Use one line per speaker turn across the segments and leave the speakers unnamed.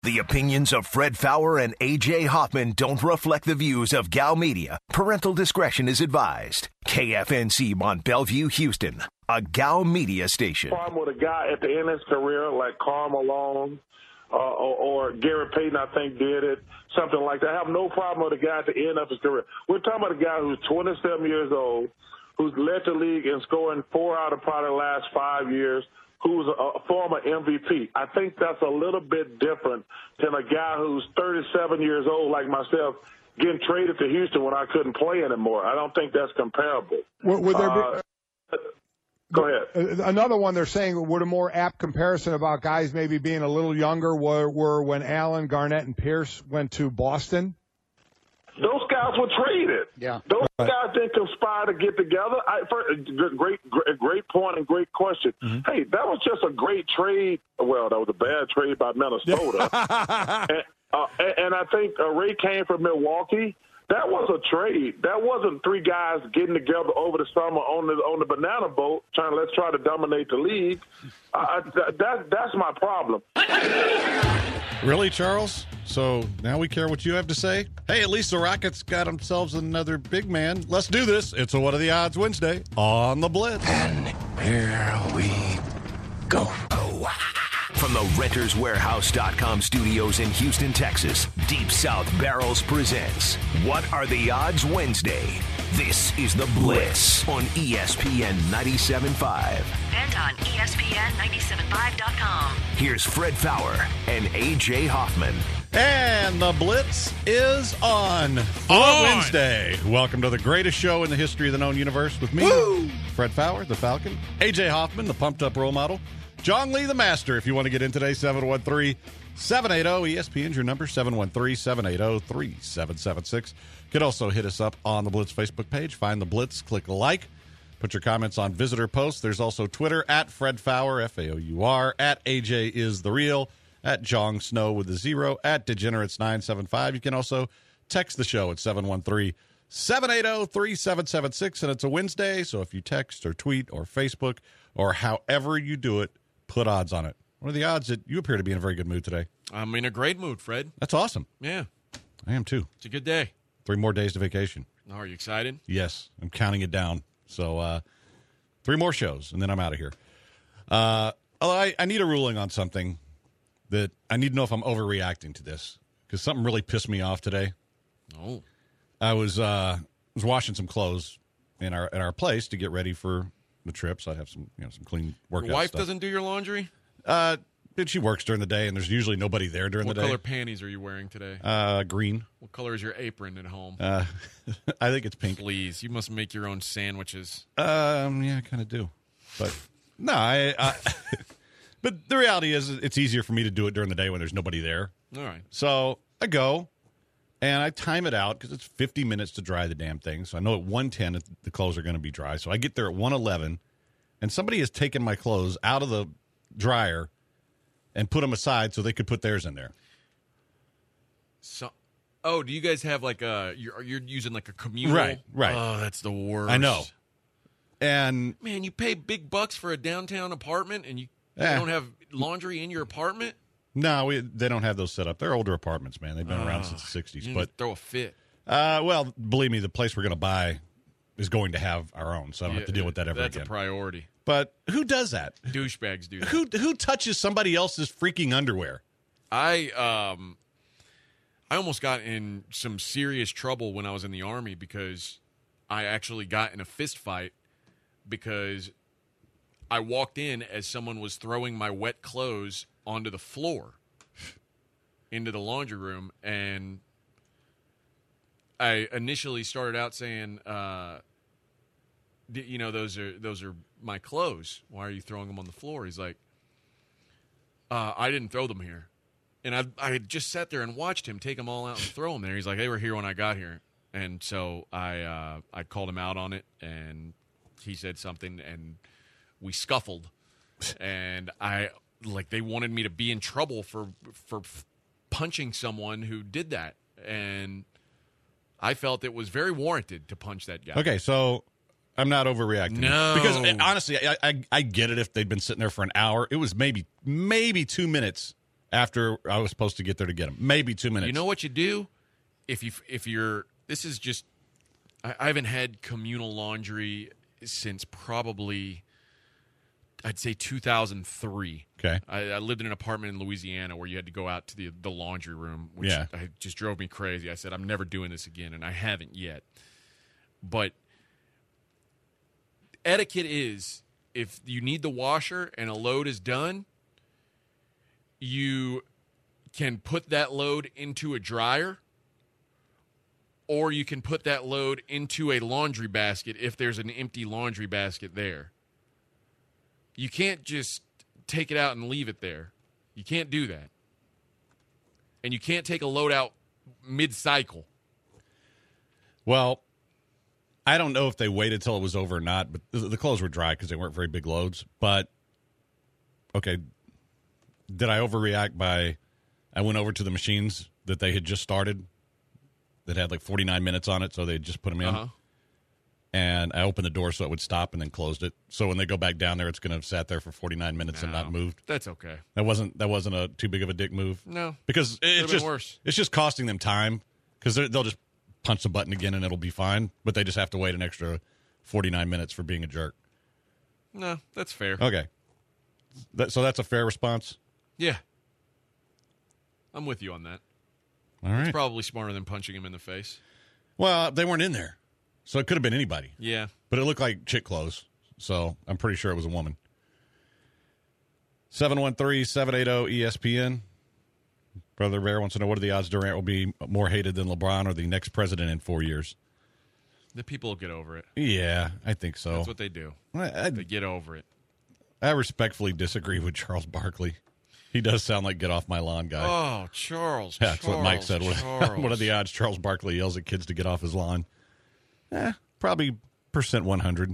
The opinions of Fred Faour and A.J. Hoffman don't reflect the views of Gal Media. Parental discretion is advised. KFNC Mont Bellevue, Houston, a Gal Media station.
Problem with a guy at the end of his career like Karl Malone or Gary Payton, I think, did it, something like that. I have no problem with a guy at the end of his career. We're talking about a guy who's 27 years old, who's led the league in scoring 4 out of probably the last 5 years, who's a former MVP. I think that's a little bit different than a guy who's 37 years old like myself getting traded to Houston when I couldn't play anymore. I don't think that's comparable.
Would there be,
go ahead.
Another one they're saying, would a more apt comparison about guys maybe being a little younger were when Allen, Garnett, and Pierce went to Boston?
Those guys were traded.
Yeah.
Those guys didn't conspire to get together. Great point and great question. Mm-hmm. Hey, that was just a great trade. Well, that was a bad trade by Minnesota. and I think Ray came from Milwaukee. That was a trade. That wasn't 3 guys getting together over the summer on the banana boat let's try to dominate the league. That's my problem.
Really, Charles? So now we care what you have to say? Hey, at least the Rockets got themselves another big man. Let's do this. It's a What Are the Odds Wednesday on the Blitz.
And here we go. From the RentersWarehouse.com studios in Houston, Texas, Deep South Barrels presents What Are the Odds Wednesday. This is The Blitz on ESPN 97.5.
And on ESPN975.com.
Here's Fred Faour and A.J. Hoffman.
And the Blitz is on Wednesday. Welcome to the greatest show in the history of the known universe with me, Fred Faour, the Falcon, A.J. Hoffman, the pumped-up role model, John Lee, the Master. If you want to get in today, 713-780-ESPN's your number, 713-780-3776. You can also hit us up on the Blitz Facebook page. Find the Blitz, click like. Put your comments on visitor posts. There's also Twitter, at Fred Faour, F-A-O-U-R, at AJ is the real, at Jong Snow with a 0, at Degenerates975. You can also text the show at 713-780-3776. And it's a Wednesday, so if you text or tweet or Facebook or however you do it, put odds on it. What are the odds that you appear to be in a very good mood today?
I'm in a great mood, Fred.
That's awesome.
Yeah.
I am too.
It's a good day.
3 more days to vacation.
Oh, are you excited?
Yes. I'm counting it down. So 3 more shows, and then I'm out of here. I need a ruling on something that I need to know if I'm overreacting to this, because something really pissed me off today.
Oh.
I was washing some clothes in our place to get ready for the trip, so I have some clean workout
Your wife
stuff.
doesn't do your laundry?
She works during the day, and there's usually nobody there during the day.
What color panties are you wearing today?
Green.
What color is your apron at home?
I think it's pink.
Please, you must make your own sandwiches.
Yeah, I kind of do. But no, I but the reality is it's easier for me to do it during the day when there's nobody there.
All right.
So I go, and I time it out because it's 50 minutes to dry the damn thing. So I know at 1:10 the clothes are going to be dry. So I get there at 1:11, and somebody has taken my clothes out of the dryer and put them aside so they could put theirs in there.
So, do you guys have like you're using like a communal?
Right.
Oh, that's the worst.
I know. And
man, you pay big bucks for a downtown apartment, and you don't have laundry in your apartment.
No, they don't have those set up. They're older apartments, man. They've been around since the 60s.
You
But
throw a fit.
Well, believe me, the place we're going to buy is going to have our own, so I don't have to deal with that ever
That's
again.
a priority.
But who does that?
Douchebags do that.
Who touches somebody else's freaking underwear?
I almost got in some serious trouble when I was in the Army because I actually got in a fist fight because I walked in as someone was throwing my wet clothes onto the floor into the laundry room, and I initially started out saying, those are my clothes. Why are you throwing them on the floor? He's like, I didn't throw them here. And I had just sat there and watched him take them all out and throw them there. He's like, they were here when I got here. And so I called him out on it, and he said something, and we scuffled. And they wanted me to be in trouble for punching someone who did that. And I felt it was very warranted to punch that guy.
Okay, so I'm not overreacting.
No.
Because honestly, I get it if they'd been sitting there for an hour. It was maybe 2 minutes after I was supposed to get there to get them. Maybe 2 minutes.
You know what you do? If you're this is just I haven't had communal laundry since probably I'd say 2003.
Okay.
I lived in an apartment in Louisiana where you had to go out to the laundry room, which
Yeah.
just drove me crazy. I said, I'm never doing this again, and I haven't yet. But etiquette is, if you need the washer and a load is done, you can put that load into a dryer, or you can put that load into a laundry basket if there's an empty laundry basket there. You can't just take it out and leave it there. You can't do that. And you can't take a load out mid-cycle.
Well, I don't know if they waited till it was over or not, but the clothes were dry because they weren't very big loads. But, okay, did I overreact by I went over to the machines that they had just started that had like 49 minutes on it, so they just put them in.
Uh-huh.
And I opened the door so it would stop and then closed it. So when they go back down there, it's going to have sat there for 49 minutes and not moved.
That's okay.
That wasn't a too big of a dick move.
No.
Because
Could've been worse.
It's just costing them time because they'll just punch the button again and it'll be fine. But they just have to wait an extra 49 minutes for being a jerk.
No, that's fair.
Okay. So that's a fair response?
Yeah. I'm with you on that.
All right.
It's probably smarter than punching him in the face.
Well, they weren't in there. So it could have been anybody.
Yeah.
But it looked like chick clothes. So I'm pretty sure it was a woman. 713-780-ESPN. Brother Bear wants to know, what are the odds Durant will be more hated than LeBron or the next president in 4 years?
The people will get over it.
Yeah, I think so.
That's what they do. They get over it.
I respectfully disagree with Charles Barkley. He does sound like get off my lawn guy.
Oh, Charles.
Yeah, that's what Mike said.
Charles.
What are the odds Charles Barkley yells at kids to get off his lawn? Probably percent 100.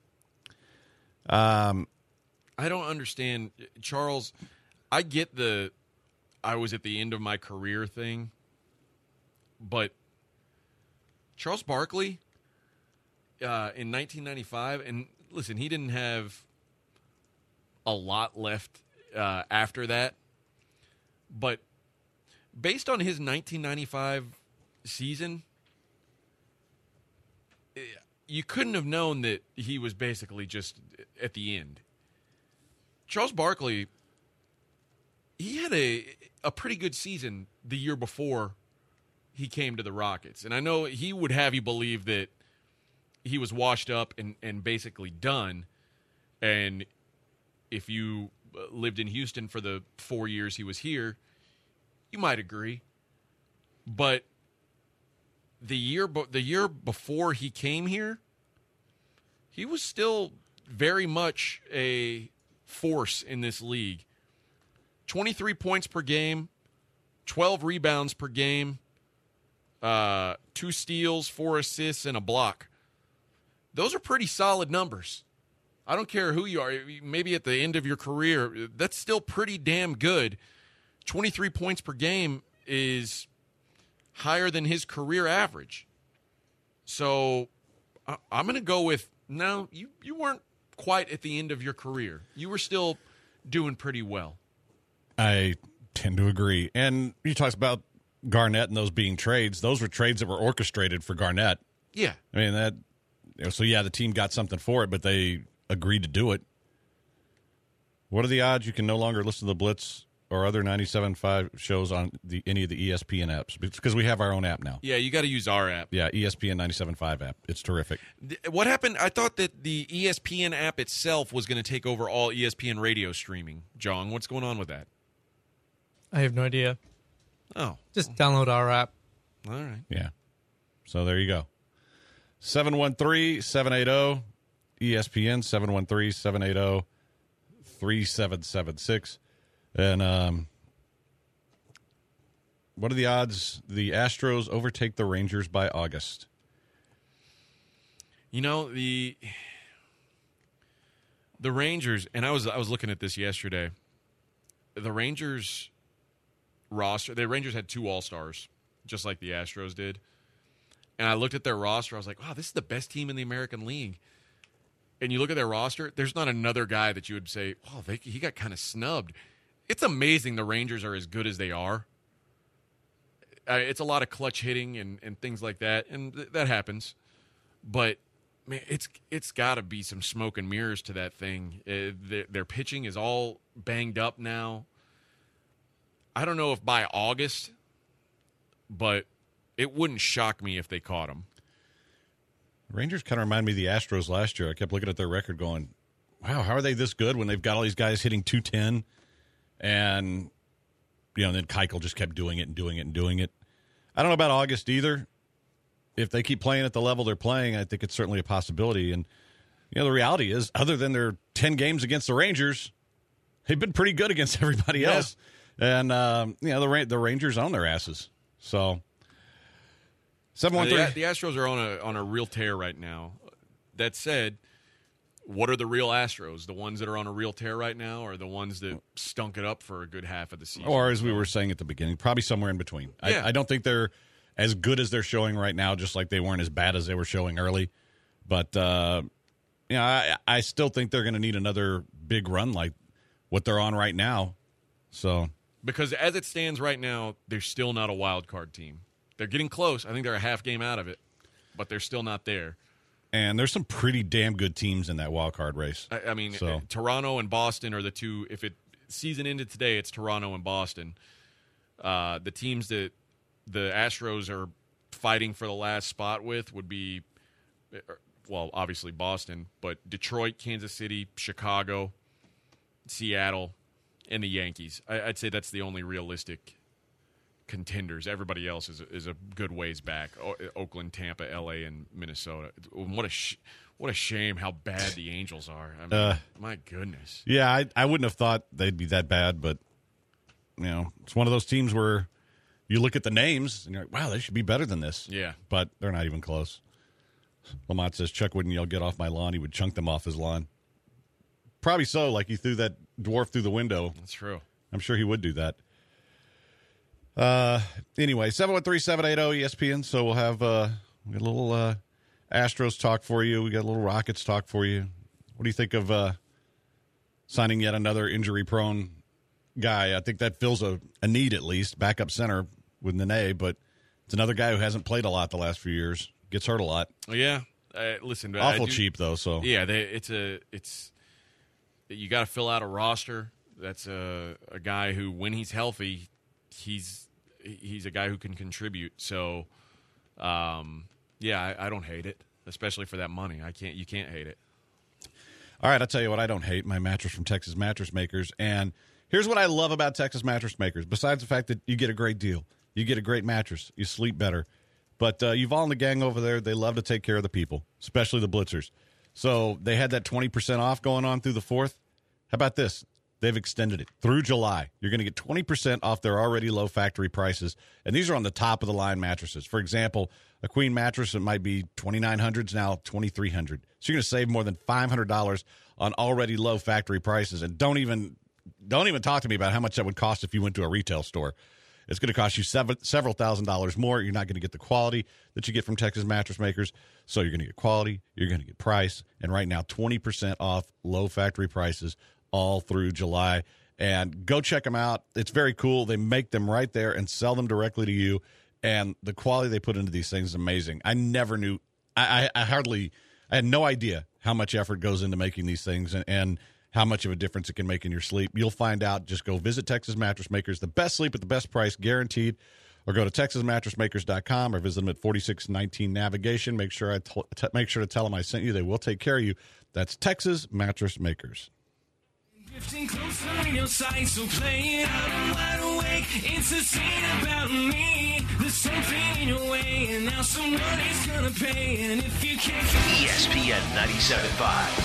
I don't understand. Charles, I get I was at the end of my career thing, but Charles Barkley in 1995, and listen, he didn't have a lot left after that, but based on his 1995 season, you couldn't have known that he was basically just at the end. Charles Barkley, he had a pretty good season the year before he came to the Rockets. And I know he would have you believe that he was washed up and basically done. And if you lived in Houston for the 4 years he was here, you might agree. But the year before he came here, he was still very much a force in this league. 23 points per game, 12 rebounds per game, 2 steals, 4 assists, and a block. Those are pretty solid numbers. I don't care who you are. Maybe at the end of your career, that's still pretty damn good. 23 points per game is higher than his career average. So I'm going to go with, no, you weren't quite at the end of your career. You were still doing pretty well. I
tend to agree. And you talked about Garnett and those being trades. Those were trades that were orchestrated for Garnett.
Yeah.
I mean, so yeah, the team got something for it, but they agreed to do it. What are the odds you can no longer listen to the Blitz or other 97.5 shows on any of the ESPN apps? Because we have our own app now.
Yeah, you got to use our app.
Yeah, ESPN 97.5 app. It's terrific.
What happened? I thought that the ESPN app itself was going to take over all ESPN radio streaming. John, what's going on with that?
I have no idea.
Oh.
Just download our app.
All right.
Yeah. So there you go. 713-780 ESPN, 713-780-3776. And what are the odds the Astros overtake the Rangers by August?
You know, the Rangers, and I was looking at this yesterday. The Rangers roster, the Rangers had 2 All-Stars, just like the Astros did. And I looked at their roster, I was like, wow, this is the best team in the American League. And you look at their roster, there's not another guy that you would say, oh, he got kind of snubbed. it's amazing the Rangers are as good as they are. It's a lot of clutch hitting and things like that, and that happens. But, man, it's got to be some smoke and mirrors to that thing. Their pitching is all banged up now. I don't know if by August, but it wouldn't shock me if they caught them.
Rangers kind of remind me of the Astros last year. I kept looking at their record going, wow, how are they this good when they've got all these guys hitting 210? And, then Keuchel just kept doing it and doing it and doing it. I don't know about August either. If they keep playing at the level they're playing, I think it's certainly a possibility. And, the reality is, other than their 10 games against the Rangers, they've been pretty good against everybody else. And, the Rangers own their asses. So, 713.
The Astros are on a real tear right now. That said, what are the real Astros? The ones that are on a real tear right now, or the ones that stunk it up for a good half of the season?
Or, as we were saying at the beginning, probably somewhere in between.
Yeah.
I don't think they're as good as they're showing right now, just like they weren't as bad as they were showing early. But, I still think they're going to need another big run like what they're on right now. So,
because as it stands right now, they're still not a wild card team. They're getting close. I think they're a half game out of it, but they're still not there.
And there's some pretty damn good teams in that wild card race.
I mean, Toronto and Boston are the two. If season ended today, it's Toronto and Boston. The teams that the Astros are fighting for the last spot with would be, well, obviously Boston, but Detroit, Kansas City, Chicago, Seattle, and the Yankees. I'd say that's the only realistic contenders. Everybody else is a good ways back. Oakland, Tampa, LA, and Minnesota. What a shame how bad the Angels are. I mean, my goodness.
Yeah, I wouldn't have thought they'd be that bad, but it's one of those teams where you look at the names and you're like, wow, they should be better than this.
Yeah,
but they're not even close. Lamont says Chuck wouldn't yell, "Get off my lawn." He would chunk them off his lawn. Probably so. Like he threw that dwarf through the window.
That's true.
I'm sure he would do that. Anyway, 713-780-ESPN. So we'll have a little Astros talk for you. We got a little Rockets talk for you. What do you think of signing yet another injury-prone guy? I think that fills a need at least, backup center with Nene, but it's another guy who hasn't played a lot the last few years. Gets hurt a lot.
Yeah. Listen,
awful cheap though. So
yeah, it's you got to fill out a roster. That's a guy who, when he's healthy, he's a guy who can contribute. So, I don't hate it, especially for that money. You can't hate it.
All right, I'll tell you what I don't hate, my mattress from Texas Mattress Makers. And here's what I love about Texas Mattress Makers, besides the fact that you get a great deal. You get a great mattress. You sleep better. But Yuval and the gang over there, they love to take care of the people, especially the Blitzers. So they had that 20% off going on through the 4th. How about this? They've extended it through July. You're going to get 20% off their already low factory prices. And these are on the top of the line mattresses. For example, a queen mattress that might be $2,900 is now $2,300. So you're going to save more than $500 on already low factory prices. And don't even talk to me about how much that would cost if you went to a retail store. It's going to cost you several $1,000s more. You're not going to get the quality that you get from Texas Mattress Makers. So you're going to get quality, you're going to get price, and right now 20% off low factory prices all through July. And go check them out. It's very cool. They make them right there and sell them directly to you. And the quality they put into these things is amazing. I never knew. I had no idea how much effort goes into making these things and how much of a difference it can make in your sleep. You'll find out. Just go visit Texas Mattress Makers. The best sleep at the best price, guaranteed. Or go to TexasMattressMakers.com or visit them at 4619 Navigation. Make sure to tell them I sent you. They will take care of you. That's Texas Mattress Makers.
Drifting closer in your sight, so play it out and wide awake. It's a scene about me. There's something in your way, and now somebody's gonna pay. And if you can't,
ESPN 97.5.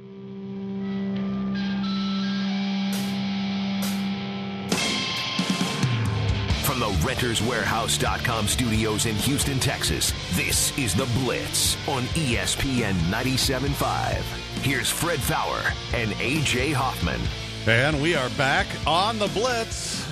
From the RentersWarehouse.com studios in Houston, Texas, this is The Blitz on ESPN 97.5. Here's Fred Fowler and A.J. Hoffman.
And we are back on The Blitz.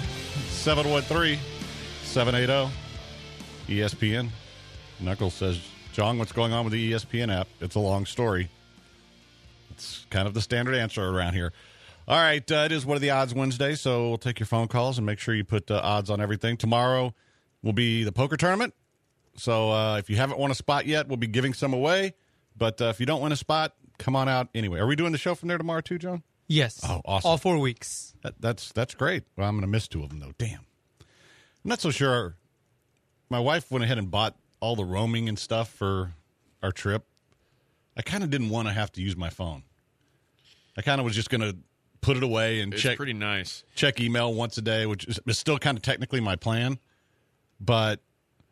713-780-ESPN. Knuckles says, John, what's going on with the ESPN app? It's a long story. It's kind of the standard answer around here. All right, it is What Are the Odds Wednesday, so we'll take your phone calls and make sure you put odds on everything. Tomorrow will be the poker tournament, so if you haven't won a spot yet, we'll be giving some away. But if you don't win a spot, come on out anyway. Are we doing the show from there tomorrow too, John?
Yes.
Oh, awesome.
All 4 weeks.
That's great. Well, I'm going to miss 2 of them, though. Damn. I'm not so sure. My wife went ahead and bought all the roaming and stuff for our trip. I kind of didn't want to have to use my phone. I kind of was just going to put it away and
It's pretty nice.
check email once a day, which is still kind of technically my plan. But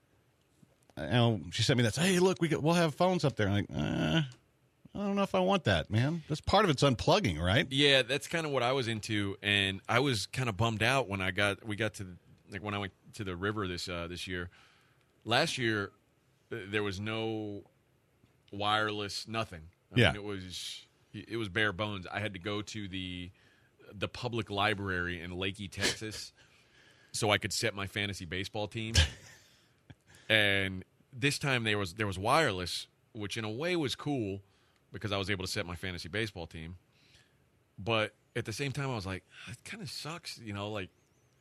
she sent me that. Hey, look, we'll have phones up there. I'm like, I don't know if I want that, man. That's part of it's unplugging, right?
Yeah, that's kind of what I was into, and I was kind of bummed out when when I went to the river this year. Last year, there was no wireless, nothing. I mean, it was bare bones. I had to go to the public library in Leakey, Texas, so I could set my fantasy baseball team. And this time there was wireless, which in a way was cool because I was able to set my fantasy baseball team. But at the same time, I was like, it kind of sucks, like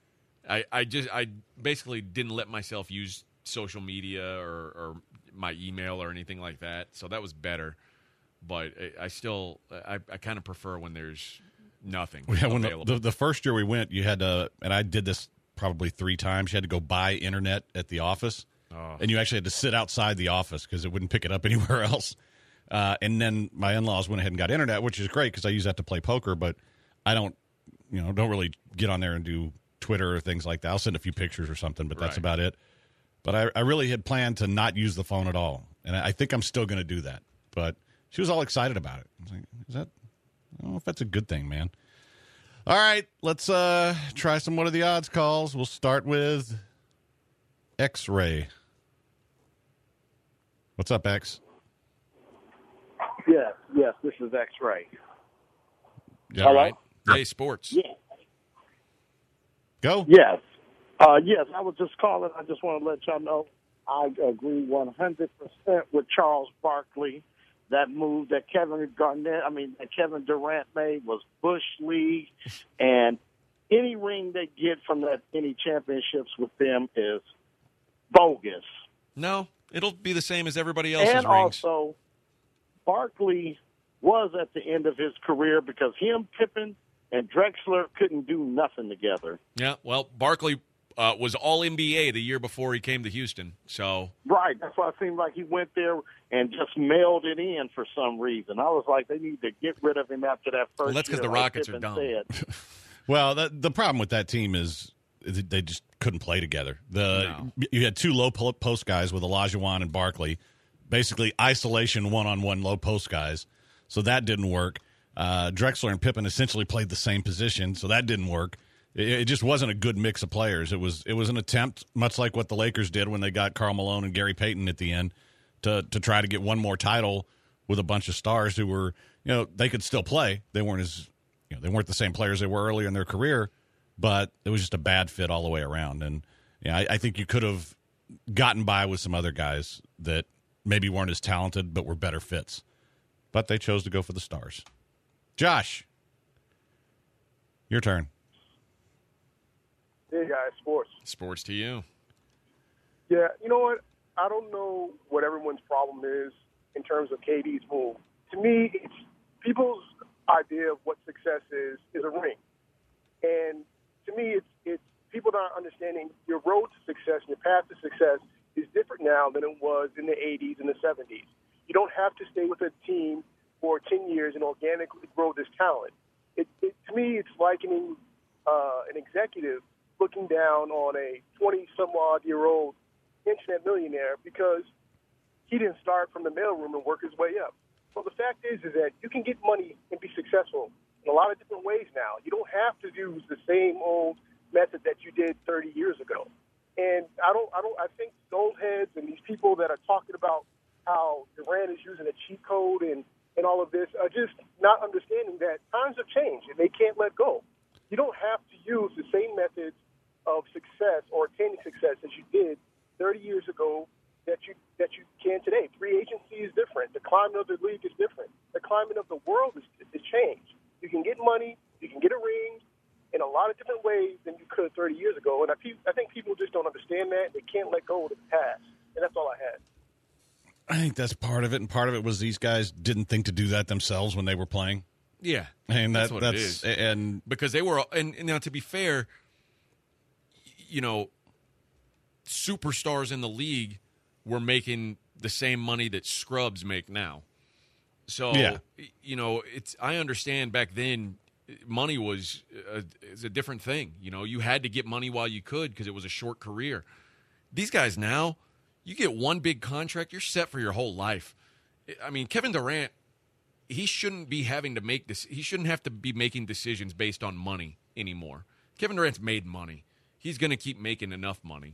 I basically didn't let myself use social media or my email or anything like that. So that was better. But I kind of prefer when there's nothing available.
When the first year we went, you had to, and I did this probably 3 times, you had to go buy internet at the office.
Oh.
And you actually had to sit outside the office because it wouldn't pick it up anywhere else. And then my in-laws went ahead and got internet, which is great because I use that to play poker. But I don't really get on there and do Twitter or things like that. I'll send a few pictures or something, but that's about it. But I really had planned to not use the phone at all. And I think I'm still going to do that. But she was all excited about it. I was like, I don't know if that's a good thing, man. All right, let's try some What Are the Odds calls. We'll start with X-Ray. What's up, X?
Yes, this is X-Ray.
Yeah,
All right.
Hey, sports.
Yeah.
Go.
Yes. Yes, I was just calling. I just want to let y'all know I agree 100% with Charles Barkley. That move that Kevin Durant made was Bush League, and any ring they get from any championships with them is bogus.
No, it'll be the same as everybody else's
and
rings.
Also, Barkley was at the end of his career because him, Pippen, and Drexler couldn't do nothing together.
Yeah, well, Barkley was all NBA the year before he came to Houston. So
right, that's why it seemed like he went there and just mailed it in for some reason. I was like, they need to get rid of him after that first.
Well, that's because the Rockets are dumb.
Well, the problem with that team is they just couldn't play together. You had 2 low post guys with Olajuwon and Barkley, basically isolation one-on-one low post guys. So that didn't work. Drexler and Pippen essentially played the same position, so that didn't work. It just wasn't a good mix of players. It was an attempt, much like what the Lakers did when they got Karl Malone and Gary Payton at the end, to try to get one more title with a bunch of stars who were, they could still play. They weren't they weren't the same players they were earlier in their career, but it was just a bad fit all the way around. And I think you could have gotten by with some other guys that maybe weren't as talented but were better fits. But they chose to go for the stars. Josh, your turn.
Hey, guys, sports.
Sports to you.
Yeah, you know what? I don't know what everyone's problem is in terms of KD's move. To me, it's people's idea of what success is a ring. And to me, it's people not understanding your road to success and your path to success is different now than it was in the 80s and the 70s. You don't have to stay with a team for 10 years and organically grow this talent. To me, it's likening an executive looking down on a 20-some-odd-year-old internet millionaire because he didn't start from the mailroom and work his way up. Well, the fact is that you can get money and be successful in a lot of different ways now. You don't have to use the same old method that you did 30 years ago. And I think the old heads and these people that are talking about how Durant is using a cheat code and all of this are just not understanding that times have changed and they can't let go. You don't have to use the same methods of success or attaining success as you did 30 years ago that you can today. Free agency is different. The climate of the league is different. The climate of the world is changed. You can get money You can get a ring in a lot of different ways than you could 30 years ago. And I think people just don't understand that. They can't let go of the past. And that's all I had.
I think that's part of it, and part of it was these guys didn't think to do that themselves when they were playing.
Yeah,
and
that's what it is.
And
because they were, and now to be fair, you know, superstars in the league were making the same money that scrubs make now. So, you know, I understand back then money was a different thing. You know, you had to get money while you could because it was a short career. These guys now, you get one big contract, you're set for your whole life. I mean, Kevin Durant, he shouldn't be having to make this. He shouldn't have to be making decisions based on money anymore. Kevin Durant's made money. He's going to keep making enough money.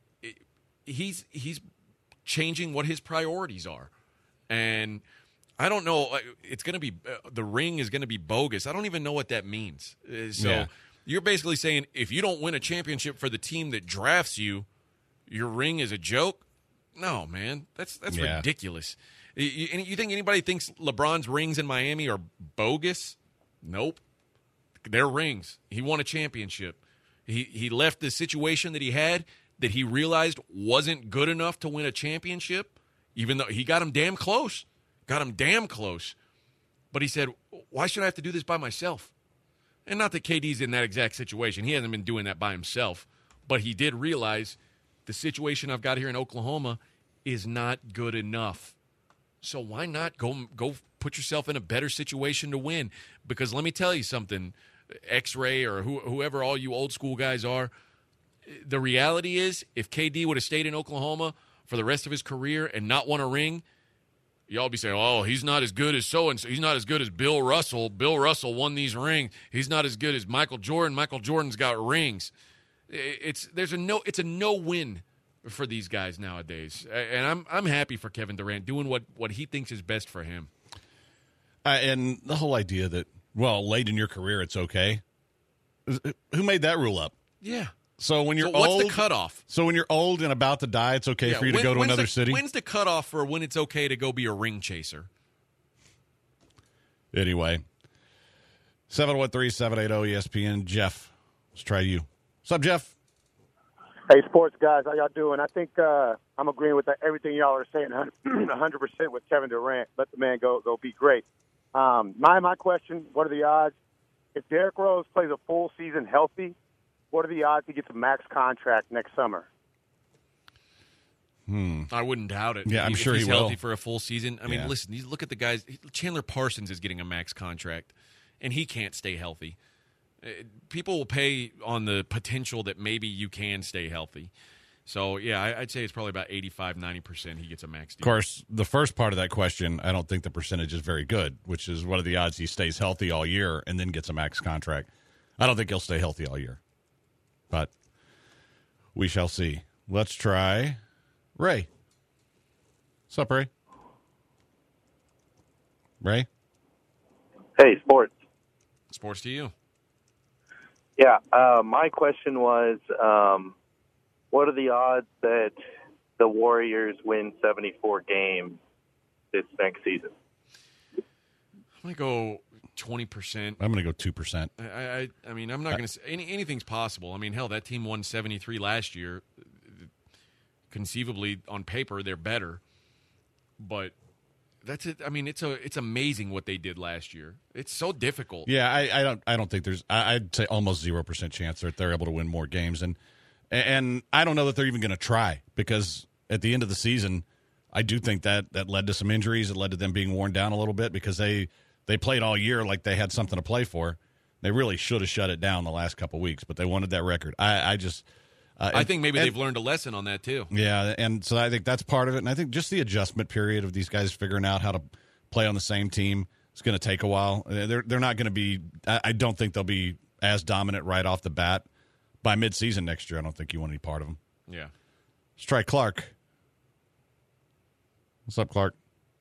He's changing what his priorities are. And I don't know. It's going to be the ring is going to be bogus. I don't even know what that means. So you're basically saying if you don't win a championship for the team that drafts you, your ring is a joke? No, man. That's ridiculous. You think anybody thinks LeBron's rings in Miami are bogus? Nope. They're rings. He won a championship. He left the situation that he had that he realized wasn't good enough to win a championship, even though he got him damn close. But he said, why should I have to do this by myself? And not that KD's in that exact situation. He hasn't been doing that by himself. But he did realize the situation I've got here in Oklahoma is not good enough. So why not go put yourself in a better situation to win? Because let me tell you something, X-Ray or whoever all you old school guys are, the reality is if KD would have stayed in Oklahoma for the rest of his career and not won a ring, y'all be saying, oh, he's not as good as so-and-so. He's not as good as Bill Russell. Bill Russell won these rings. He's not as good as Michael Jordan. Michael Jordan's got rings. It's a no-win for these guys nowadays. And I'm happy for Kevin Durant doing what he thinks is best for him.
And the whole idea that, well, late in your career it's okay. Who made that rule up?
Yeah.
So when you're old,
what's the cutoff?
So when you're old and about to die, it's okay for you to go to another city?
When's the cutoff for when it's okay to go be a ring chaser? Anyway.
713-780-ESPN. Jeff, let's try you. What's up, Jeff?
Hey, sports guys, how y'all doing? I think I'm agreeing with everything y'all are saying 100% with Kevin Durant. Let the man go be great. My question, what are the odds? If Derrick Rose plays a full season healthy, what are the odds he gets a max contract next summer?
I wouldn't doubt it.
Yeah, I'm sure
he's
he will.
Healthy for a full season. I mean, listen, you look at the guys. Chandler Parsons is getting a max contract, and he can't stay healthy. People will pay on the potential that maybe you can stay healthy. So, yeah, I'd say it's probably about 85-90% he gets a max deal.
Of course, the first part of that question, I don't think the percentage is very good, which is what are the odds he stays healthy all year and then gets a max contract. I don't think he'll stay healthy all year, but we shall see. Let's try Ray. What's up, Ray? Ray?
Hey, sports.
Sports to you.
Yeah, my question was, what are the odds that the Warriors win 74 games this next season?
I'm going to go 20%.
I'm going to go 2%.
I mean, I'm not going to say anything's possible. I mean, hell, that team won 73 last year. Conceivably, on paper, they're better. But that's it. I mean, it's amazing what they did last year. It's so difficult.
Yeah, I don't think there's. I'd say almost 0% chance that they're able to win more games, and I don't know that they're even going to try, because at the end of the season, I do think that led to some injuries. It led to them being worn down a little bit because they played all year like they had something to play for. They really should have shut it down the last couple of weeks, but they wanted that record.
I think maybe they've learned a lesson on that too.
Yeah, and so I think that's part of it. And I think just the adjustment period of these guys figuring out how to play on the same team is going to take a while. They're not going to be – I don't think they'll be as dominant right off the bat. By midseason next year, I don't think you want any part of them.
Yeah.
Let's try Clark. What's up, Clark?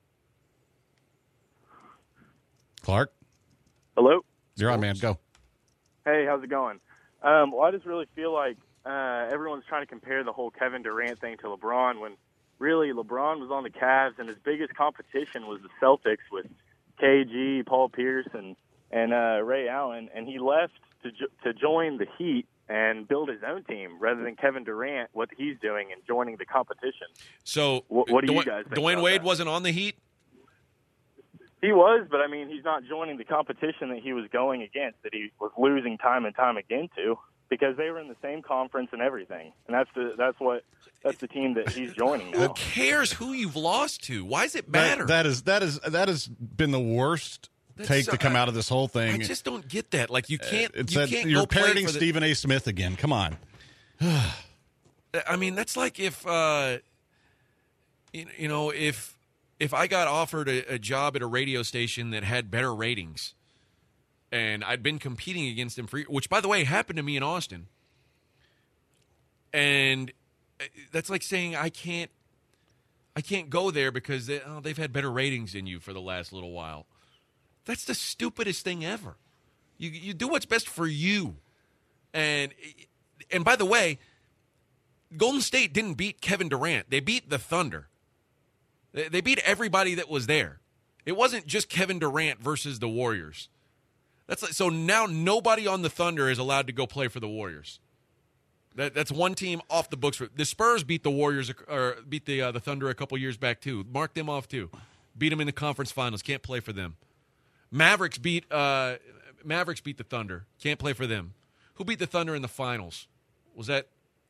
Clark?
Hello?
You're on, man. Go.
Hey, how's it going? Well, I just really feel like everyone's trying to compare the whole Kevin Durant thing to LeBron when really LeBron was on the Cavs and his biggest competition was the Celtics with KG, Paul Pierce, and and Ray Allen, and he left to join the Heat and build his own team rather than Kevin Durant, what he's doing and joining the competition.
So
what do you guys think
Dwayne
about
Wade
that?
wasn't on the Heat?
He was, but I mean, he's not joining the competition that he was going against, that he was losing time and time again to, because they were in the same conference and everything, and that's the team that he's joining now.
Who cares who you've lost to? Why does it matter?
That has been the worst take to come out of this whole thing.
I just don't get that. Like you can't.
You're parroting Stephen A. Smith again. Come on.
I mean, that's like if if I got offered a job at a radio station that had better ratings, and I'd been competing against him which, by the way, happened to me in Austin. And that's like saying I can't go there because they've had better ratings than you for the last little while. That's the stupidest thing ever. You do what's best for you. And by the way, Golden State didn't beat Kevin Durant. They beat the Thunder. They beat everybody that was there. It wasn't just Kevin Durant versus the Warriors. So now nobody on the Thunder is allowed to go play for the Warriors. That's one team off the books. The Spurs beat the Warriors or beat the Thunder a couple years back too. Mark them off too. Beat them in the conference finals. Can't play for them. Mavericks beat the Thunder. Can't play for them. Who beat the Thunder in the finals? It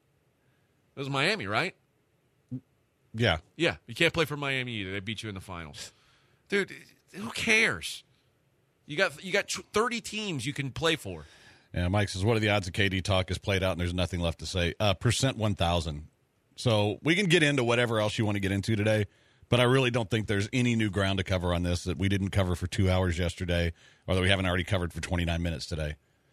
was Miami, right?
Yeah.
Yeah. You can't play for Miami either. They beat you in the finals. Dude, who cares? You got 30 teams you can play for.
Yeah, Mike says, what are the odds of KD talk is played out and there's nothing left to say? Percent 1,000. So we can get into whatever else you want to get into today, but I really don't think there's any new ground to cover on this that we didn't cover for 2 hours yesterday or that we haven't already covered for 29 minutes today.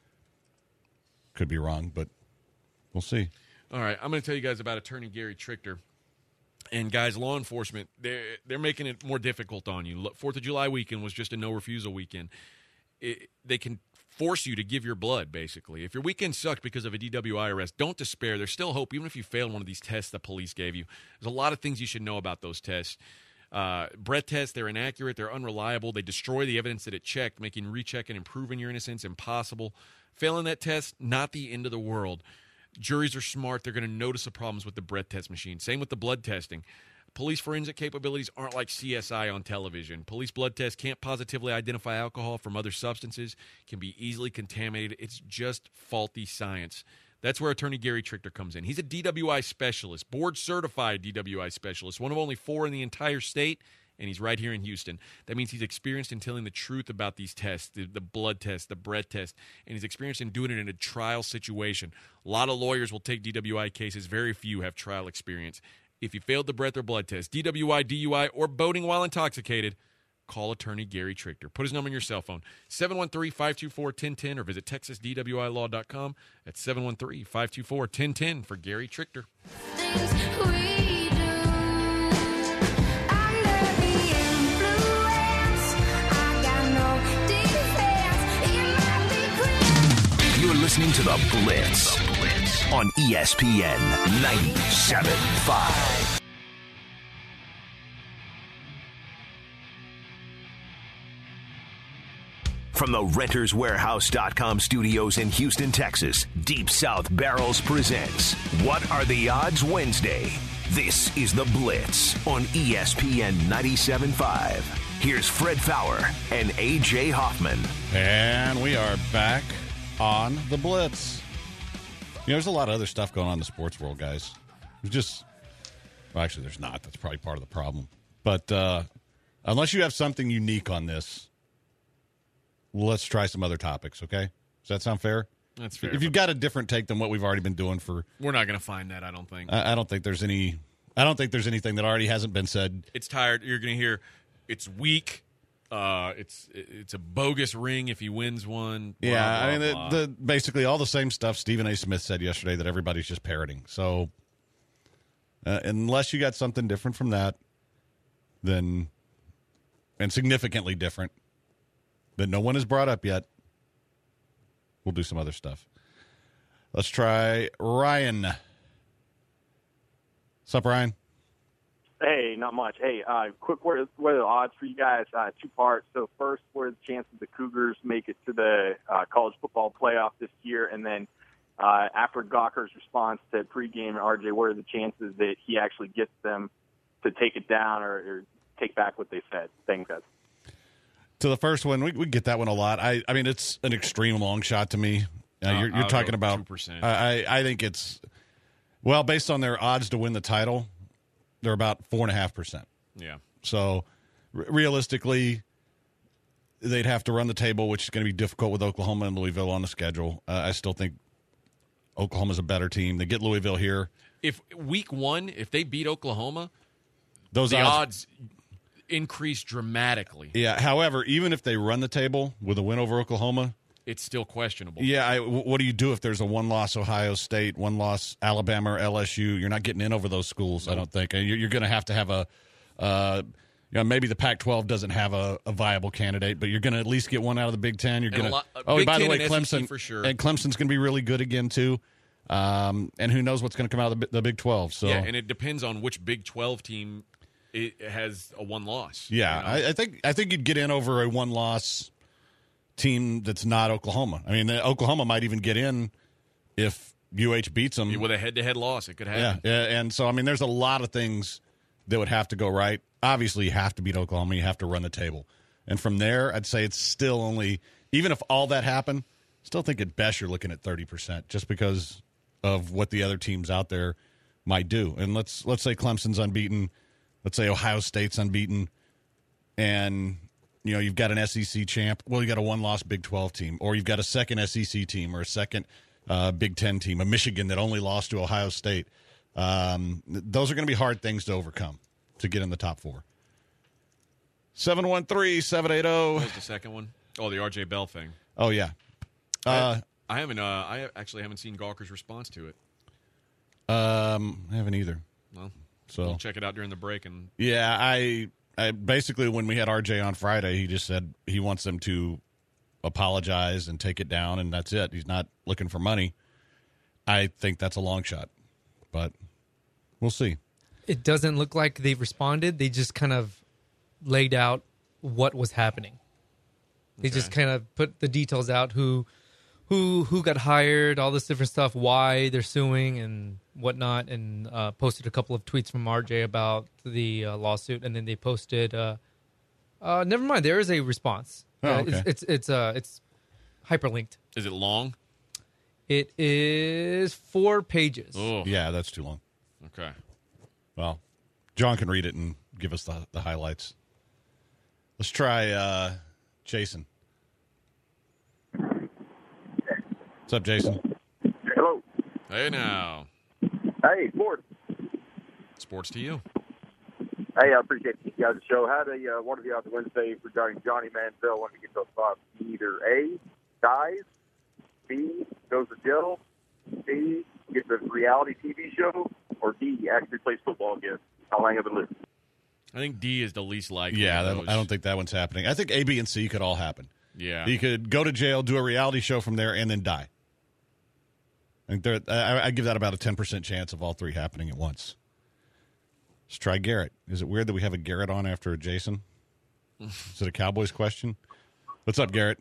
Could be wrong, but we'll see.
All right, I'm going to tell you guys about attorney Gary Trichter. And, guys, law enforcement, they're making it more difficult on you. 4th of July weekend was just a no-refusal weekend. They can force you to give your blood, basically. If your weekend sucked because of a DWI arrest, don't despair. There's still hope, even if you failed one of these tests the police gave you. There's a lot of things you should know about those tests. Breath tests, they're inaccurate, they're unreliable. They destroy the evidence that it checked, making rechecking and proving your innocence impossible. Failing that test, not the end of the world. Juries are smart. They're going to notice the problems with the breath test machine. Same with the blood testing. Police forensic capabilities aren't like CSI on television. Police blood tests can't positively identify alcohol from other substances, can be easily contaminated. It's just faulty science. That's where attorney Gary Trichter comes in. He's a DWI specialist, board-certified DWI specialist, one of only 4 in the entire state, and he's right here in Houston. That means he's experienced in telling the truth about these tests, the blood test, the breath test, and he's experienced in doing it in a trial situation. A lot of lawyers will take DWI cases. Very few have trial experience. If you failed the breath or blood test, DWI, DUI, or boating while intoxicated, call attorney Gary Trichter. Put his number in your cell phone, 713-524-1010, or visit TexasDWILaw.com at 713-524-1010 for Gary Trichter.
You're listening to The Blitz on ESPN 97.5. From the RentersWarehouse.com studios in Houston, Texas, Deep South Barrels presents What Are the Odds Wednesday. This is The Blitz on ESPN 97.5. Here's Fred Fowler and A.J. Hoffman.
And we are back on The Blitz. You know, there's a lot of other stuff going on in the sports world, guys. Actually, there's not. That's probably part of the problem. But unless you have something unique on this, let's try some other topics, okay? Does that sound fair?
That's fair.
If you've got a different take than what we've already been doing
we're not going to find that, I don't think.
I don't think there's anything that already hasn't been said.
It's tired. You're going to hear it's weak. It's a bogus ring if he wins one. Blah,
yeah,
blah,
I mean,
blah.
basically all the same stuff Stephen A. Smith said yesterday that everybody's just parroting. So unless you got something different from that, and significantly different, that no one has brought up yet, we'll do some other stuff. Let's try Ryan. What's up, Ryan?
Hey,
Hey, not much. Hey, quick, what are the odds for you guys? 2 parts. So first, what are the chances the Cougars make it to the college football playoff this year? And then after Gawker's response to pregame, RJ, what are the chances that he actually gets them to take it down or take back what they said? Thanks, guys.
To the first one, we get that one a lot. I mean, it's an extreme long shot to me. You're talking about
2%.
I think it's, well, based on their odds to win the title, they're about 4.5%.
Yeah.
So realistically, they'd have to run the table, which is going to be difficult with Oklahoma and Louisville on the schedule. I still think Oklahoma's a better team. They get Louisville here.
If week 1, if they beat Oklahoma,
the
odds increase dramatically.
Yeah. However, even if they run the table with a win over Oklahoma,
it's still questionable.
Yeah. What do you do if there's a 1-loss Ohio State, 1-loss Alabama or LSU? You're not getting in over those schools, I don't think. And you're going to have a maybe the Pac-12 doesn't have a viable candidate, but you're going to at least get one out of the Big Ten. You're going to. Oh,
Big
by the
Ten
way,
and
Clemson
SEC for sure.
And Clemson's going to be really good again too. And who knows what's going to come out of the Big 12? So
yeah, and it depends on which Big 12 team it has a 1-loss.
Yeah,
you know?
I think you'd get in over a 1-loss team that's not Oklahoma. I mean, Oklahoma might even get in if UH beats them
with a head-to-head loss. It could happen.
Yeah, and so I mean, there's a lot of things that would have to go right. Obviously, you have to beat Oklahoma. You have to run the table, and from there, I'd say it's still only, even if all that happened, still think at best you're looking at 30%, just because of what the other teams out there might do. And let's say Clemson's unbeaten. Let's say Ohio State's unbeaten, and you've got an SEC champ. Well, you got a 1-loss Big 12 team, or you've got a second SEC team, or a second Big 10 team, a Michigan that only lost to Ohio State. Those are going to be hard things to overcome to get in the top 4. 713-780.
What was the second one? Oh, the RJ Bell thing.
Oh yeah.
I haven't. I actually haven't seen Gawker's response to it.
I haven't either.
Well,
so
we'll check it out during the break. And
yeah, I basically, when we had RJ on Friday, he just said he wants them to apologize and take it down, and that's it. He's not looking for money. I think that's a long shot, but we'll see.
It doesn't look like they've responded. They just kind of laid out what was happening. They just kind of put the details out, who got hired, all this different stuff, why they're suing and whatnot, and posted a couple of tweets from RJ about the lawsuit, and then they posted. Never mind, there is a response.
Oh, okay.
It's hyperlinked.
Is it long?
It is 4 pages.
Oh,
yeah, that's too long.
Okay.
Well, John can read it and give us the highlights. Let's try Jason. What's up, Jason?
Hello.
Hey, now.
Hey, sports.
Sports to you.
Hey, I appreciate you guys' show. What are the odds Wednesday regarding Johnny Manziel when he gets those thoughts? Either A, dies, B, goes to jail, C, gets a reality TV show, or D, actually plays football again. How long have it lived?
I think D is the least likely.
Yeah, I don't think that one's happening. I think A, B, and C could all happen.
Yeah.
He could go to jail, do a reality show from there, and then die. I think I give that about a 10% chance of all 3 happening at once. Let's try Garrett. Is it weird that we have a Garrett on after a Jason? Is it a Cowboys question? What's up, Garrett?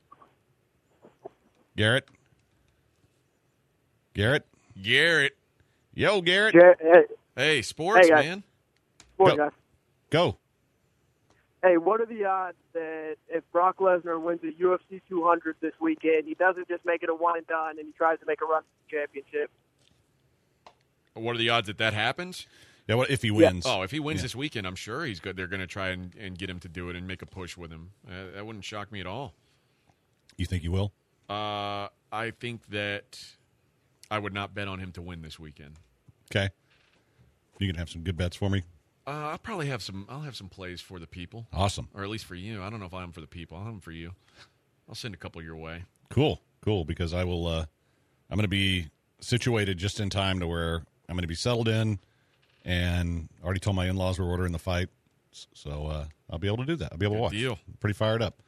Garrett? Garrett? Yo, Garrett.
Hey, sports,
hey,
man.
Sports, guys.
Go.
Hey, what are the odds that if Brock Lesnar wins the UFC 200 this weekend, he doesn't just make it a one and done and he tries to make a run for the championship?
What are the odds that happens?
Yeah, what if he wins?
Oh, if he wins this weekend, I'm sure he's good. They're going to try and get him to do it and make a push with him. That wouldn't shock me at all.
You think he will?
I think that I would not bet on him to win this weekend.
Okay. You can have some good bets for me?
I'll probably have some. I'll have some plays for the people.
Awesome.
Or at least for you. I don't know if I'm for the people. I'll have them for you. I'll send a couple your way.
Cool. Because I will. I'm going to be situated just in time to where I'm going to be settled in, and already told my in-laws we're ordering the fight, so I'll be able to do that. I'll be able to watch.
Deal.
Pretty fired up.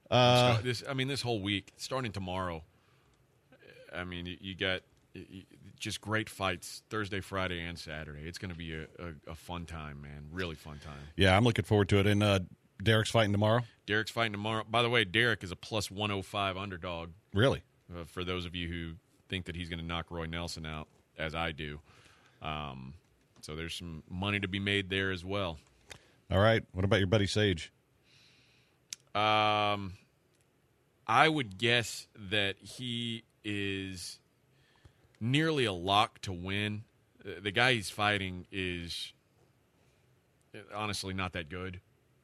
This whole week, starting tomorrow. I mean, you got just great fights Thursday, Friday, and Saturday. It's going to be a fun time, man. Really fun time.
Yeah, I'm looking forward to it. And Derek's fighting tomorrow?
Derek's fighting tomorrow. By the way, Derek is a plus 105 underdog.
Really?
For those of you who think that he's going to knock Roy Nelson out, as I do. So there's some money to be made there as well.
All right. What about your buddy Sage?
I would guess that he is nearly a lock to win. The guy he's fighting is honestly not that good.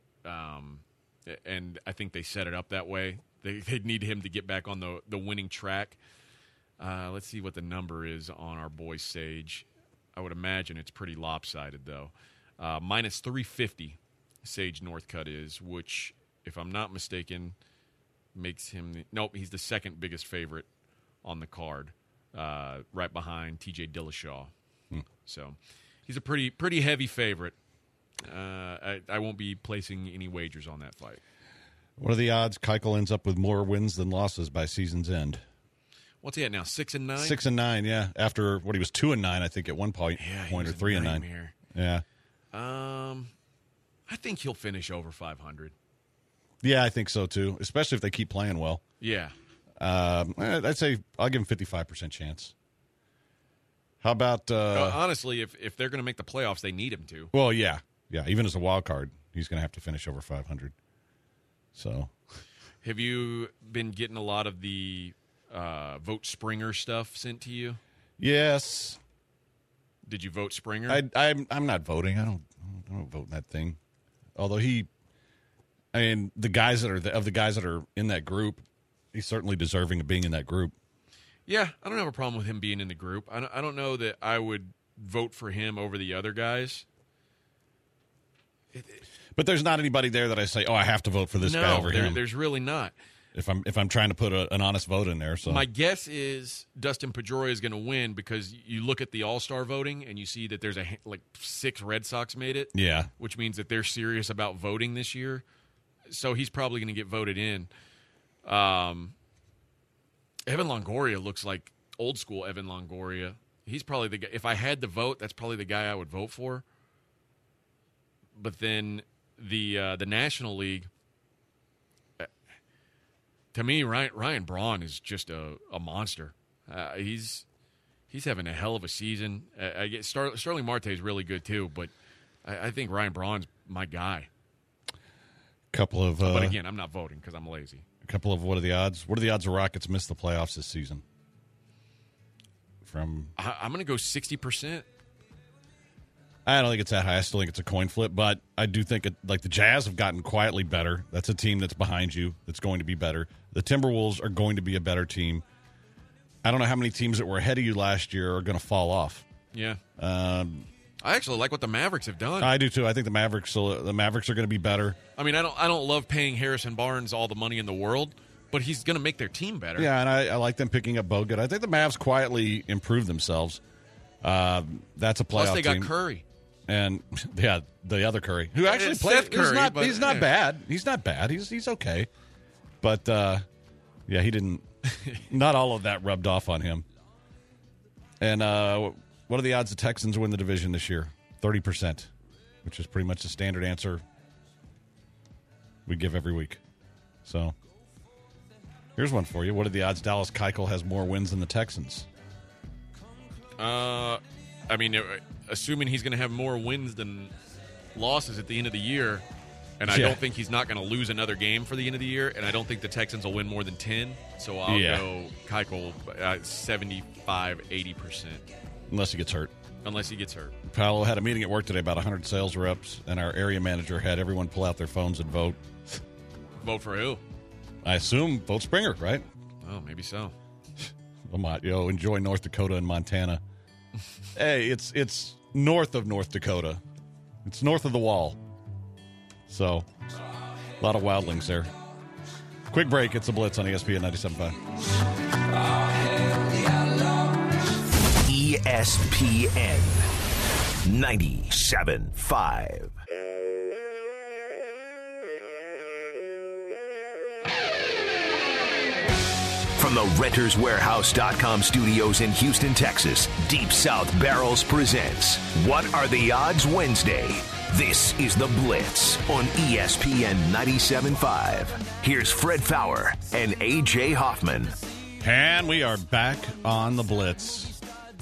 And I think they set it up that way. They need him to get back on the winning track. Let's see what the number is on our boy Sage. I would imagine it's pretty lopsided, though. Minus 350, Sage Northcutt is, which, if I'm not mistaken, makes him he's the second biggest favorite on the card, right behind T.J. Dillashaw. So he's a pretty heavy favorite. I won't be placing any wagers on that fight.
What are the odds Keuchel ends up with more wins than losses by season's end?
What's he at now? 6-9?
6-9, yeah. After he was 2-9, I think at one point, or 3-9. Yeah.
I think he'll finish over 500.
Yeah, I think so too. Especially if they keep playing well.
Yeah.
I'd say I'll give him 55% chance. How about?
Honestly, if they're going to make the playoffs, they need him to.
Well, yeah. Even as a wild card, he's going to have to finish over 500. So,
have you been getting a lot of the Vote Springer stuff sent to you?
Yes.
Did you vote Springer?
I'm not voting. I don't vote in that thing. Although the guys that are in that group, he's certainly deserving of being in that group.
Yeah, I don't have a problem with him being in the group. I don't know that I would vote for him over the other guys.
But there's not anybody there that I say, I have to vote for this guy over him.
There's really not.
If I'm trying to put an honest vote in there. So
my guess is Dustin Pedroia is going to win because you look at the All-Star voting and you see that there's 6 Red Sox made it.
Yeah.
Which means that they're serious about voting this year. So he's probably going to get voted in. Evan Longoria looks like old school Evan Longoria. He's probably the guy. If I had to vote, that's probably the guy I would vote for. But then the National League, to me, Ryan Braun is just a monster. He's having a hell of a season. I guess Starling Marte is really good too, but I think Ryan Braun's my guy.
Couple of,
but again, I'm not voting because I'm lazy.
A couple of what are the odds? What are the odds the Rockets miss the playoffs this season? I'm
going to go 60%.
I don't think it's that high. I still think it's a coin flip, but I do think the Jazz have gotten quietly better. That's a team that's behind you that's going to be better. The Timberwolves are going to be a better team. I don't know how many teams that were ahead of you last year are going to fall off.
Yeah. I actually like what the Mavericks have done.
I do too. I think the Mavericks are going to be better.
I mean, I don't love paying Harrison Barnes all the money in the world, but he's going to make their team better.
Yeah, and I like them picking up Bogut. I think the Mavs quietly improved themselves. That's a playoff team.
Plus, they got Curry.
And yeah, the other Curry, who actually played.
Curry,
he's not bad. He's not bad. He's okay. But yeah, he didn't. Not all of that rubbed off on him. And what are the odds the Texans win the division this year? 30%, which is pretty much the standard answer we give every week. So here's one for you. What are the odds Dallas Keuchel has more wins than the Texans?
I mean, assuming he's going to have more wins than losses at the end of the year, and I don't think he's not going to lose another game for the end of the year, and I don't think the Texans will win more than 10, so I'll go Keuchel 75-80%.
Unless he gets hurt. Paolo had a meeting at work today, about 100 sales reps, and our area manager had everyone pull out their phones and vote.
Vote for who?
I assume vote Springer, right?
Oh, maybe so.
Enjoy North Dakota and Montana. Hey, it's north of North Dakota. It's north of the wall. So, a lot of wildlings there. Quick break. It's a Blitz on ESPN 97.5.
ESPN 97.5. From the RentersWarehouse.com studios in Houston, Texas, Deep South Barrels presents What Are the Odds Wednesday. This is The Blitz on ESPN 97.5. Here's Fred Fowler and A.J. Hoffman.
And we are back on The Blitz.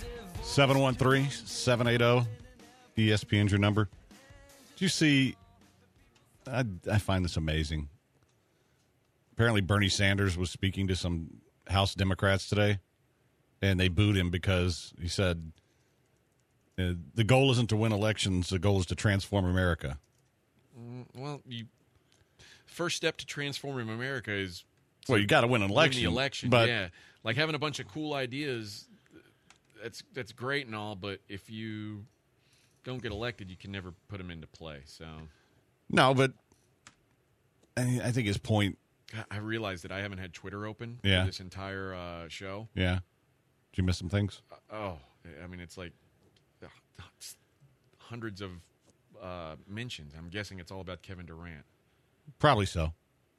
713-780 ESPN's your number. Did you see, I find this amazing. Apparently Bernie Sanders was speaking to some House Democrats today, and they booed him because he said, the goal isn't to win elections, the goal is to transform America.
Well, first step to transforming America is
you got to win an election.
Win the election,
but,
yeah. Like having a bunch of cool ideas, that's great and all, but if you don't get elected, you can never put them into play. So
no, but I think his point.
I realized that I haven't had Twitter open for this entire show.
Yeah. Did you miss some things?
I mean, it's like hundreds of mentions. I'm guessing it's all about Kevin Durant.
Probably so.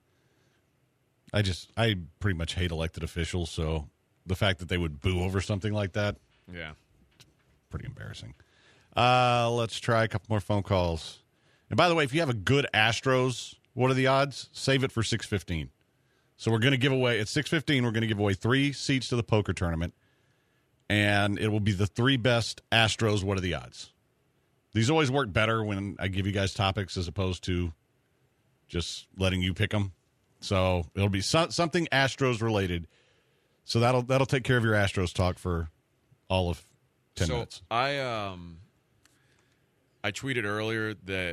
I pretty much hate elected officials, so the fact that they would boo over something like that,
yeah,
pretty embarrassing. Let's try a couple more phone calls. And by the way, if you have a good Astros, what are the odds? Save it for 6:15. So we're going to give away, at 6:15, we're going to give away 3 seats to the poker tournament, and it will be the 3 best Astros. What are the odds? These always work better when I give you guys topics as opposed to just letting you pick them. So it'll be something Astros related. So that'll take care of your Astros talk for all of 10 minutes.
I tweeted earlier that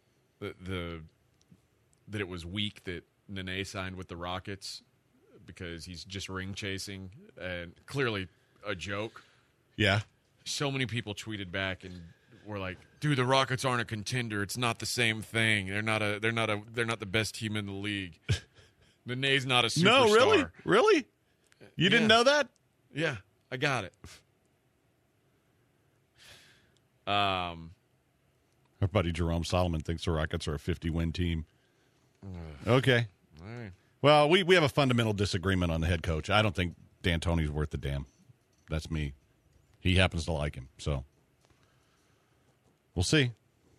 that it was weak that Nene signed with the Rockets because he's just ring chasing and clearly a joke.
Yeah.
So many people tweeted back and were like, "Dude, the Rockets aren't a contender. It's not the same thing. They're not the best team in the league." Nene's not a superstar.
No, really? Really? You didn't know that?
Yeah, I got it.
Our buddy Jerome Solomon thinks the Rockets are a 50-win team. Okay.
All right.
Well, we have a fundamental disagreement on the head coach. I don't think D'Antoni's worth the damn. That's me. He happens to like him, so we'll see.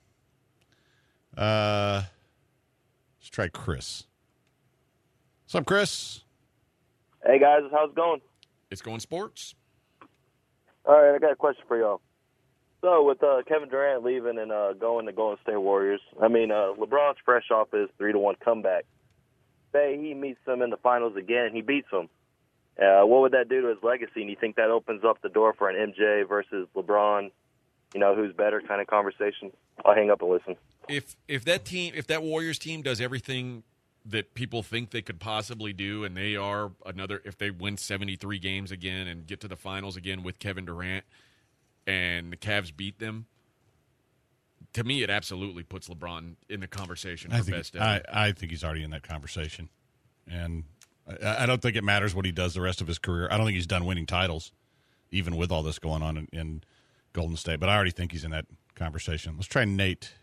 Let's try Chris. What's up, Chris?
Hey, guys. How's it going?
It's going sports.
All right, I got a question for y'all. So, with Kevin Durant leaving and going to Golden State Warriors, I mean, LeBron's fresh off his 3-1 comeback. Say he meets them in the finals again and he beats them. What would that do to his legacy? And you think that opens up the door for an MJ versus LeBron, who's better kind of conversation? I'll hang up and listen.
If that Warriors team does everything that people think they could possibly do, and if they win 73 games again and get to the finals again with Kevin Durant, and the Cavs beat them, to me, it absolutely puts LeBron in the conversation for best ever.
I think he's already in that conversation. And I don't think it matters what he does the rest of his career. I don't think he's done winning titles, even with all this going on in Golden State. But I already think he's in that conversation. Let's try Nate.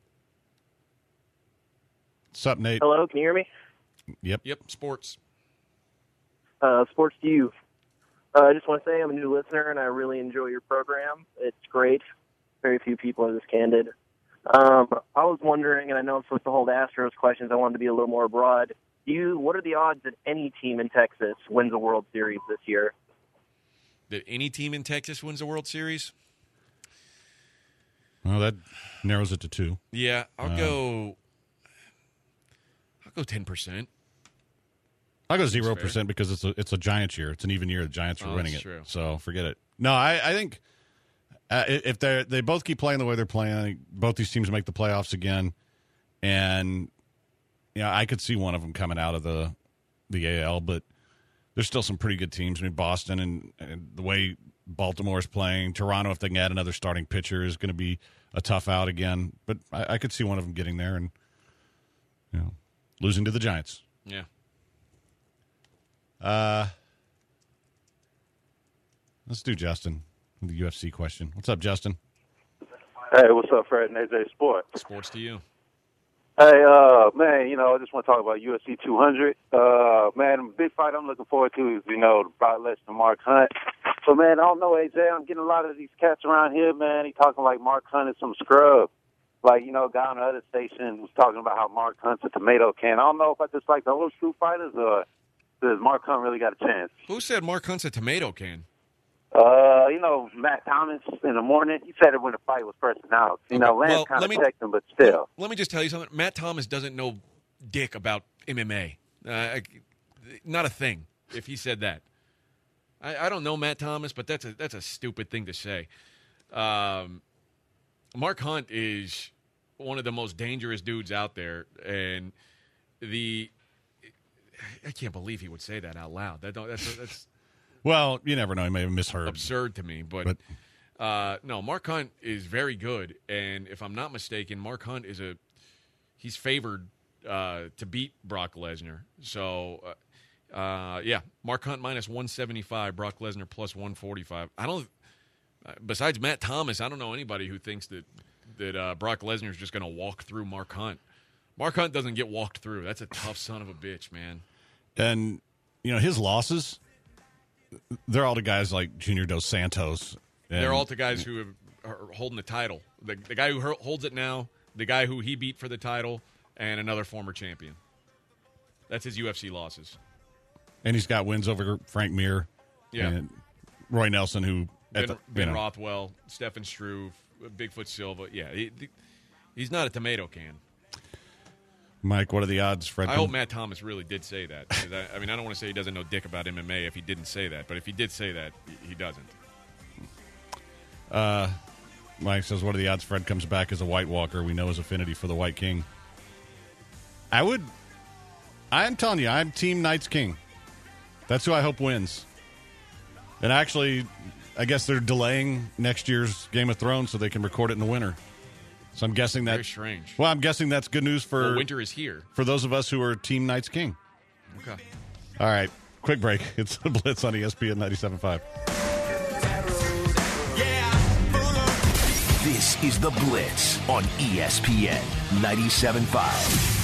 What's up, Nate?
Hello, can you hear me?
Yep.
Sports.
Sports to you. I just want to say I'm a new listener, and I really enjoy your program. It's great. Very few people are this candid. I was wondering, and I know I'm supposed to hold Astros questions. I wanted to be a little more broad. What are the odds that any team in Texas wins a World Series this year?
That any team in Texas wins a World Series?
Well, that narrows it to 2.
Yeah, I'll go 10%.
I'll go 0% because it's a Giants year. It's an even year. The Giants are winning it.
True.
So forget it. No, I think if they both keep playing the way they're playing, I think both these teams make the playoffs again. And I could see one of them coming out of the AL, but there's still some pretty good teams. I mean, Boston and the way Baltimore is playing, Toronto, if they can add another starting pitcher, is going to be a tough out again. But I could see one of them getting there and losing to the Giants.
Yeah.
Let's do Justin with the UFC question. What's up, Justin?
Hey, what's up, Fred and AJ Sports?
Sports to you.
Hey, man, I just want to talk about UFC 200. Man, the big fight I'm looking forward to is, the Brock Lesnar, Mark Hunt. So, man, I don't know, AJ, I'm getting a lot of these cats around here, man. He talking like Mark Hunt is some scrub. Like, a guy on the other station was talking about how Mark Hunt's a tomato can. I don't know if I just like the old school fighters or does Mark Hunt really got a chance?
Who said Mark Hunt's a tomato can?
Matt Thomas in the morning, he said it when the fight was first announced. Lance kind of checked him, but still.
Let me just tell you something. Matt Thomas doesn't know dick about MMA. Not a thing, if he said that. I don't know Matt Thomas, but that's a stupid thing to say. Mark Hunt is one of the most dangerous dudes out there, and I can't believe he would say that out loud. That's
well, you never know. He may have misheard.
Absurd to me, but no, Mark Hunt is very good, and if I'm not mistaken, Mark Hunt he's favored to beat Brock Lesnar. So, Mark Hunt minus 175, Brock Lesnar plus 145. Besides Matt Thomas, I don't know anybody who thinks that Brock Lesnar is just going to walk through Mark Hunt. Mark Hunt doesn't get walked through. That's a tough son of a bitch, man.
And his losses. They're all to guys like Junior Dos Santos.
They're all to guys who are holding the title. The guy who holds it now, the guy who he beat for the title, and another former champion. That's his UFC losses.
And he's got wins over Frank Mir, and Roy Nelson, who
Ben Rothwell, Stefan Struve, Bigfoot Silva. Yeah, he's not a tomato can.
Mike, what are the odds, Fred?
I hope Matt Thomas really did say that. I don't want to say he doesn't know dick about MMA if he didn't say that, but if he did say that, he doesn't.
Mike says, what are the odds Fred comes back as a White Walker? We know his affinity for the White King. I'm telling you, I'm Team Knights King. That's who I hope wins. And actually, I guess they're delaying next year's Game of Thrones so they can record it in the winter. So I'm guessing that.
Very strange.
Well, I'm guessing that's good news for.
Well, winter is here.
For those of us who are Team Knights King.
Okay.
All right. Quick break. It's the Blitz on ESPN 97.5.
This is the Blitz on ESPN 97.5.